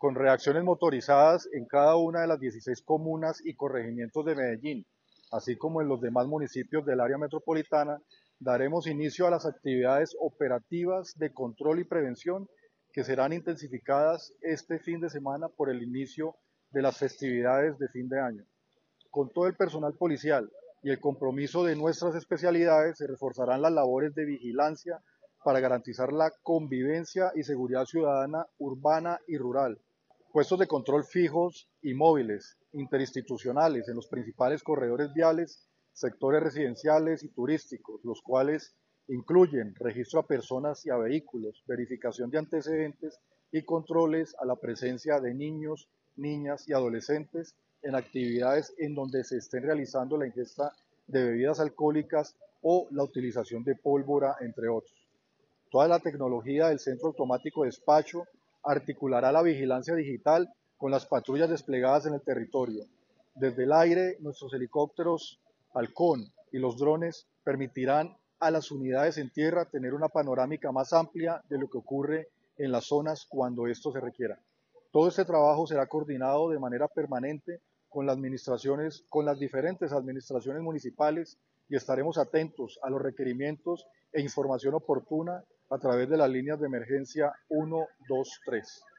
con reacciones motorizadas en cada una de las 16 comunas y corregimientos de Medellín, así como en los demás municipios del área metropolitana, daremos inicio a las actividades operativas de control y prevención que serán intensificadas este fin de semana por el inicio de las festividades de fin de año. Con todo el personal policial y el compromiso de nuestras especialidades, se reforzarán las labores de vigilancia para garantizar la convivencia y seguridad ciudadana urbana y rural. Puestos de control fijos y móviles, interinstitucionales en los principales corredores viales, sectores residenciales y turísticos, los cuales incluyen registro a personas y a vehículos, verificación de antecedentes y controles a la presencia de niños, niñas y adolescentes en actividades en donde se estén realizando la ingesta de bebidas alcohólicas o la utilización de pólvora, entre otros. Toda la tecnología del Centro Automático de Despacho articulará la vigilancia digital con las patrullas desplegadas en el territorio. Desde el aire, nuestros helicópteros Halcón y los drones permitirán a las unidades en tierra tener una panorámica más amplia de lo que ocurre en las zonas cuando esto se requiera. Todo este trabajo será coordinado de manera permanente con las diferentes administraciones municipales y estaremos atentos a los requerimientos e información oportuna a través de las líneas de emergencia 123.